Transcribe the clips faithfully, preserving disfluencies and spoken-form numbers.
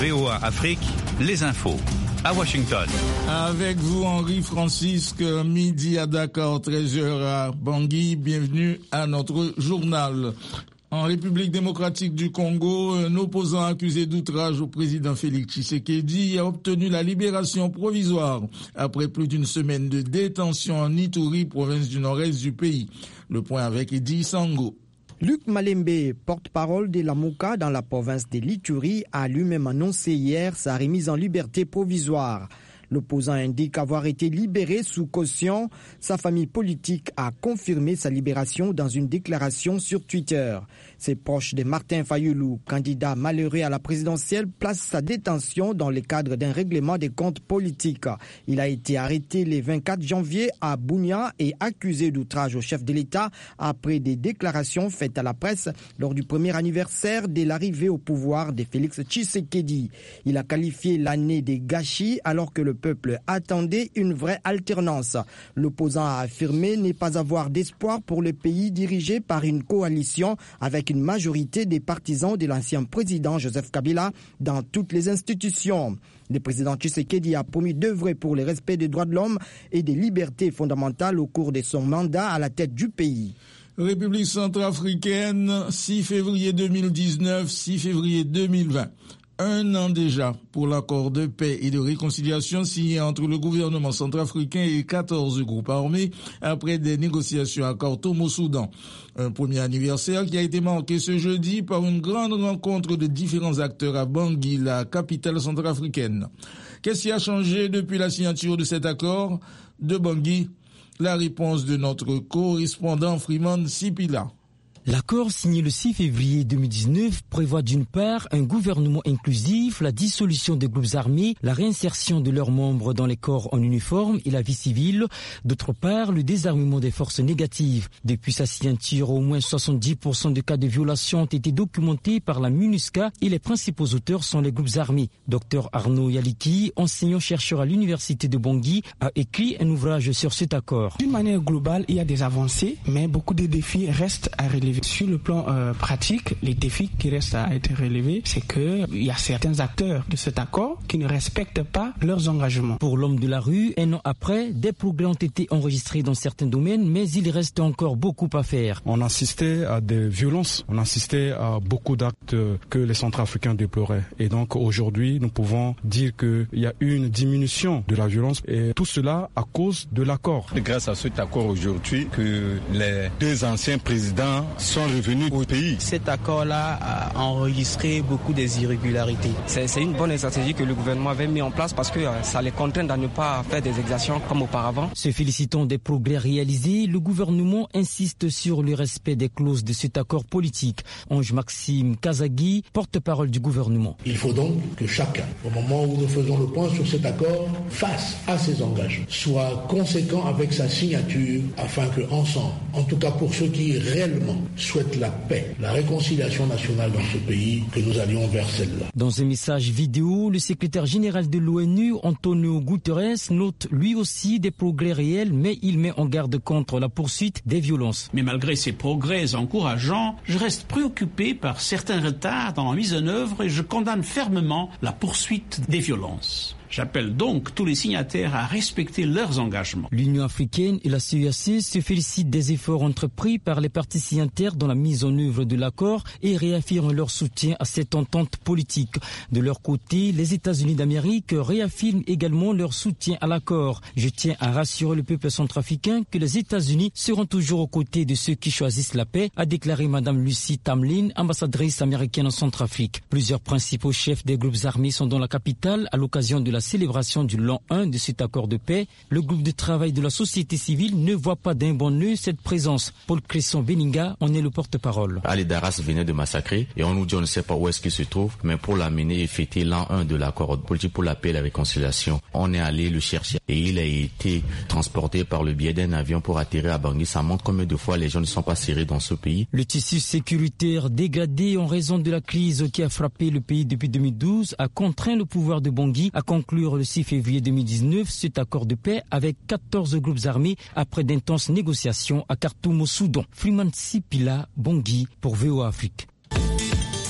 V O A Afrique, les infos. À Washington. Avec vous, Henri Francisque, midi à Dakar, treize heures à Bangui. Bienvenue à notre journal. En République démocratique du Congo, un opposant accusé d'outrage au président Félix Tshisekedi a obtenu la libération provisoire après plus d'une semaine de détention en Ituri, province du nord-est du pays. Le point avec Edi Sango. Luc Malembe, porte-parole de la Mouka dans la province de l'Ituri, a lui-même annoncé hier sa remise en liberté provisoire. L'opposant indique avoir été libéré sous caution. Sa famille politique a confirmé sa libération dans une déclaration sur Twitter. Ses proches de Martin Fayulu, candidat malheureux à la présidentielle, placent sa détention dans le cadre d'un règlement des comptes politiques. Il a été arrêté le vingt-quatre janvier à Bunia et accusé d'outrage au chef de l'État après des déclarations faites à la presse lors du premier anniversaire de l'arrivée au pouvoir de Félix Tshisekedi. Il a qualifié l'année de gâchis alors que le Le peuple attendait une vraie alternance. L'opposant a affirmé ne pas avoir d'espoir pour le pays dirigé par une coalition avec une majorité des partisans de l'ancien président Joseph Kabila dans toutes les institutions. Le président Tshisekedi a promis d'œuvrer pour le respect des droits de l'homme et des libertés fondamentales au cours de son mandat à la tête du pays. République centrafricaine, six février deux mille dix-neuf, six février deux mille vingt. Un an déjà pour l'accord de paix et de réconciliation signé entre le gouvernement centrafricain et quatorze groupes armés après des négociations à Khartoum au Soudan. Un premier anniversaire qui a été marqué ce jeudi par une grande rencontre de différents acteurs à Bangui, la capitale centrafricaine. Qu'est-ce qui a changé depuis la signature de cet accord de Bangui? La réponse de notre correspondant Freeman Sipila. L'accord signé le six février deux mille dix-neuf prévoit d'une part un gouvernement inclusif, la dissolution des groupes armés, la réinsertion de leurs membres dans les corps en uniforme et la vie civile, d'autre part le désarmement des forces négatives. Depuis sa signature, au moins soixante-dix pour cent de cas de violation ont été documentés par la MINUSCA et les principaux auteurs sont les groupes armés. Docteur Arnaud Yaliki, enseignant-chercheur à l'université de Bangui, a écrit un ouvrage sur cet accord. D'une manière globale, il y a des avancées, mais beaucoup de défis restent à relever. Sur le plan euh, pratique, les défis qui restent à être relevés, c'est qu'il y a certains acteurs de cet accord qui ne respectent pas leurs engagements. Pour l'homme de la rue, un an après, des progrès ont été enregistrés dans certains domaines, mais il reste encore beaucoup à faire. On assistait à des violences, on assistait à beaucoup d'actes que les Centrafricains déploraient. Et donc aujourd'hui, nous pouvons dire qu'il y a eu une diminution de la violence et tout cela à cause de l'accord. C'est grâce à cet accord aujourd'hui que les deux anciens présidents sont revenus au pays. Cet accord-là a enregistré beaucoup des irrégularités. C'est, c'est une bonne stratégie que le gouvernement avait mis en place parce que ça les contraint à ne pas faire des exactions comme auparavant. Se félicitant des progrès réalisés, le gouvernement insiste sur le respect des clauses de cet accord politique. Ange Maxime Kazagui, porte-parole du gouvernement. Il faut donc que chacun, au moment où nous faisons le point sur cet accord, face à ses engagements, soit conséquent avec sa signature afin que ensemble, en tout cas pour ceux qui réellement souhaite la paix, la réconciliation nationale dans ce pays, que nous allions vers celle-là. Dans un message vidéo, le secrétaire général de l'ONU, Antonio Guterres, note lui aussi des progrès réels, mais il met en garde contre la poursuite des violences. Mais malgré ces progrès encourageants, je reste préoccupé par certains retards dans la mise en œuvre et je condamne fermement la poursuite des violences. J'appelle donc tous les signataires à respecter leurs engagements. L'Union africaine et la C E A C se félicitent des efforts entrepris par les parties signataires dans la mise en œuvre de l'accord et réaffirment leur soutien à cette entente politique. De leur côté, les États-Unis d'Amérique réaffirment également leur soutien à l'accord. Je tiens à rassurer le peuple centrafricain que les États-Unis seront toujours aux côtés de ceux qui choisissent la paix, a déclaré Madame Lucy Tamlin, ambassadrice américaine en Centrafrique. Plusieurs principaux chefs des groupes armés sont dans la capitale à l'occasion de la célébration du l'an un de cet accord de paix. Le groupe de travail de la société civile ne voit pas d'un bon œil cette présence. Paul Cresson Beninga en est le porte-parole. Ali Daras venait de massacrer et on nous dit on ne sait pas où est-ce qu'il se trouve, mais pour l'amener et fêter l'an un de l'accord politique pour la paix et la réconciliation, on est allé le chercher et il a été transporté par le biais d'un avion pour atterrir à Bangui. Ça montre combien de fois les gens ne sont pas serrés dans ce pays. Le tissu sécuritaire dégradé en raison de la crise qui a frappé le pays depuis deux mille douze a contraint le pouvoir de Bangui à conclure le six février deux mille dix-neuf cet accord de paix avec quatorze groupes armés après d'intenses négociations à Khartoum au Soudan. Freeman Sipila, Bangui pour V O A Afrique.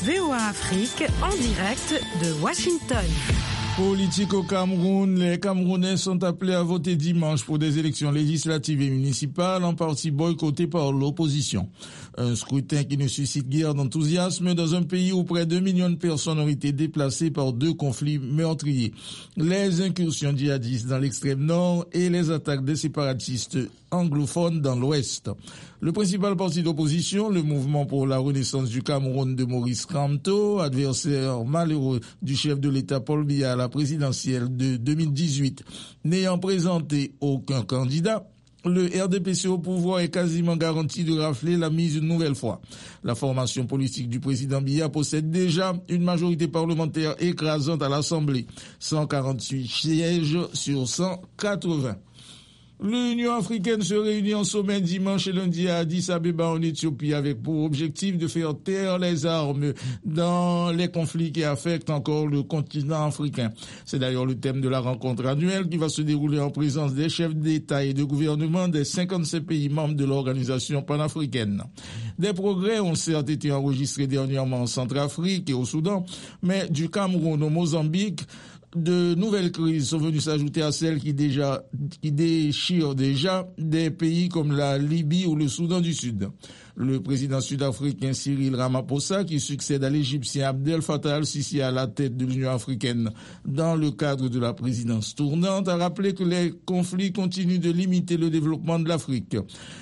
V O A Afrique en direct de Washington. Politique au Cameroun, les Camerounais sont appelés à voter dimanche pour des élections législatives et municipales, en partie boycottées par l'opposition. Un scrutin qui ne suscite guère d'enthousiasme dans un pays où près de deux millions de personnes ont été déplacées par deux conflits meurtriers. Les incursions djihadistes dans l'extrême nord et les attaques des séparatistes anglophones dans l'ouest. Le principal parti d'opposition, le Mouvement pour la Renaissance du Cameroun de Maurice Kamto, adversaire malheureux du chef de l'État Paul Biya à la présidentielle de deux mille dix-huit, n'ayant présenté aucun candidat, le R D P C au pouvoir est quasiment garanti de rafler la mise une nouvelle fois. La formation politique du président Biya possède déjà une majorité parlementaire écrasante à l'Assemblée, cent quarante-huit sièges sur cent quatre-vingts. L'Union africaine se réunit en sommet dimanche et lundi à Addis Abeba en Éthiopie avec pour objectif de faire taire les armes dans les conflits qui affectent encore le continent africain. C'est d'ailleurs le thème de la rencontre annuelle qui va se dérouler en présence des chefs d'État et de gouvernement des cinquante-sept pays membres de l'organisation panafricaine. Des progrès ont certes été enregistrés dernièrement en Centrafrique et au Soudan, mais du Cameroun au Mozambique, de nouvelles crises sont venues s'ajouter à celles qui déjà, qui déchirent déjà des pays comme la Libye ou le Soudan du Sud. Le président sud-africain Cyril Ramaphosa, qui succède à l'Égyptien Abdel Fattah al-Sisi à la tête de l'Union africaine dans le cadre de la présidence tournante, a rappelé que les conflits continuent de limiter le développement de l'Afrique.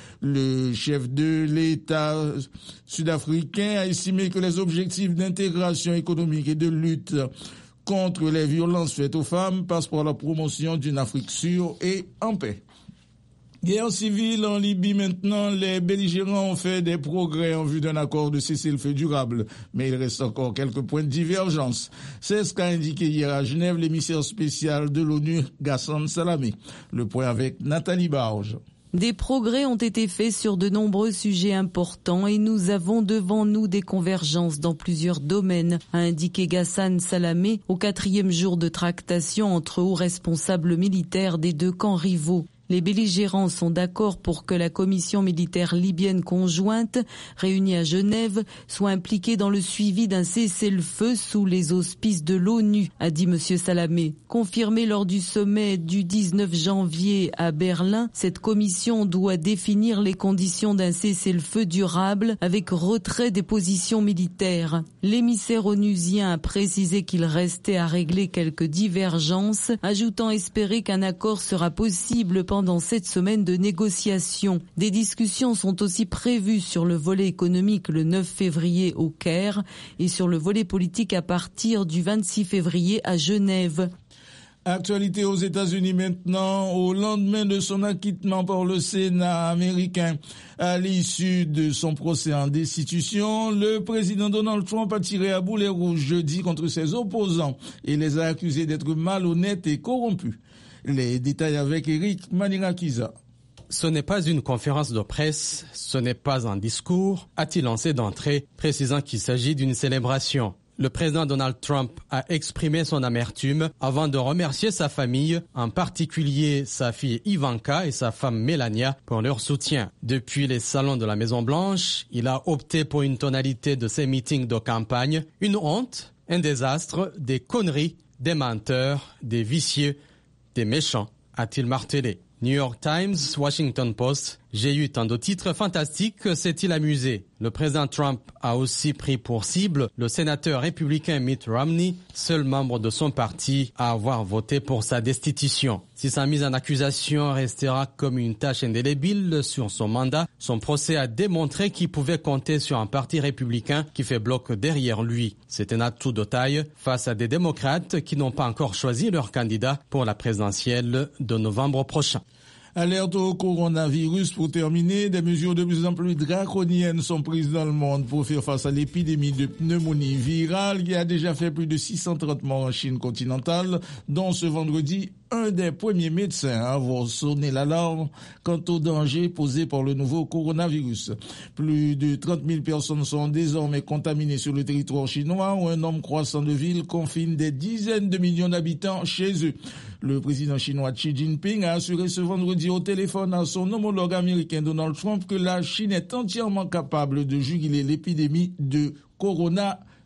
Le chef de l'État sud-africain a estimé que les objectifs d'intégration économique et de lutte contre les violences faites aux femmes passe par la promotion d'une Afrique sûre et en paix. Guerre civile en Libye maintenant, les belligérants ont fait des progrès en vue d'un accord de cessez-le-feu durable, mais il reste encore quelques points de divergence. C'est ce qu'a indiqué hier à Genève l'émissaire spécial de l'ONU, Ghassan Salamé. Le point avec Nathalie Barge. Des progrès ont été faits sur de nombreux sujets importants et nous avons devant nous des convergences dans plusieurs domaines, a indiqué Ghassan Salamé au quatrième jour de tractation entre hauts responsables militaires des deux camps rivaux. Les belligérants sont d'accord pour que la commission militaire libyenne conjointe, réunie à Genève, soit impliquée dans le suivi d'un cessez-le-feu sous les auspices de l'ONU, a dit M. Salamé. Confirmé lors du sommet du dix-neuf janvier à Berlin, cette commission doit définir les conditions d'un cessez-le-feu durable avec retrait des positions militaires. L'émissaire onusien a précisé qu'il restait à régler quelques divergences, ajoutant espérer qu'un accord sera possible pendant dans cette semaine de négociations. Des discussions sont aussi prévues sur le volet économique le neuf février au Caire et sur le volet politique à partir du vingt-six février à Genève. Actualité aux États-Unis maintenant, au lendemain de son acquittement par le Sénat américain à l'issue de son procès en destitution, le président Donald Trump a tiré à boulet rouge jeudi contre ses opposants et les a accusés d'être malhonnêtes et corrompus. Les détails avec Eric Manirakiza. Ce n'est pas une conférence de presse, ce n'est pas un discours, a-t-il lancé d'entrée, précisant qu'il s'agit d'une célébration. Le président Donald Trump a exprimé son amertume avant de remercier sa famille, en particulier sa fille Ivanka et sa femme Melania, pour leur soutien. Depuis les salons de la Maison-Blanche, il a opté pour une tonalité de ses meetings de campagne, une honte, un désastre, des conneries, des menteurs, des vicieux, des méchants, a-t-il martelé. New York Times, Washington Post, j'ai eu tant de titres fantastiques, s'est-il amusé. Le président Trump a aussi pris pour cible le sénateur républicain Mitt Romney, seul membre de son parti à avoir voté pour sa destitution. Si sa mise en accusation restera comme une tache indélébile sur son mandat, son procès a démontré qu'il pouvait compter sur un parti républicain qui fait bloc derrière lui. C'est un atout de taille face à des démocrates qui n'ont pas encore choisi leur candidat pour la présidentielle de novembre prochain. Alerte au coronavirus pour terminer. Des mesures de plus en plus draconiennes sont prises dans le monde pour faire face à l'épidémie de pneumonie virale qui a déjà fait plus de six cent trente morts en Chine continentale, dont ce vendredi un des premiers médecins à avoir sonné l'alarme quant au danger posé par le nouveau coronavirus. Plus de trente mille personnes sont désormais contaminées sur le territoire chinois où un nombre croissant de villes confine des dizaines de millions d'habitants chez eux. Le président chinois Xi Jinping a assuré ce vendredi au téléphone à son homologue américain Donald Trump que la Chine est entièrement capable de juguler l'épidémie de coronavirus.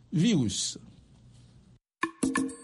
virus.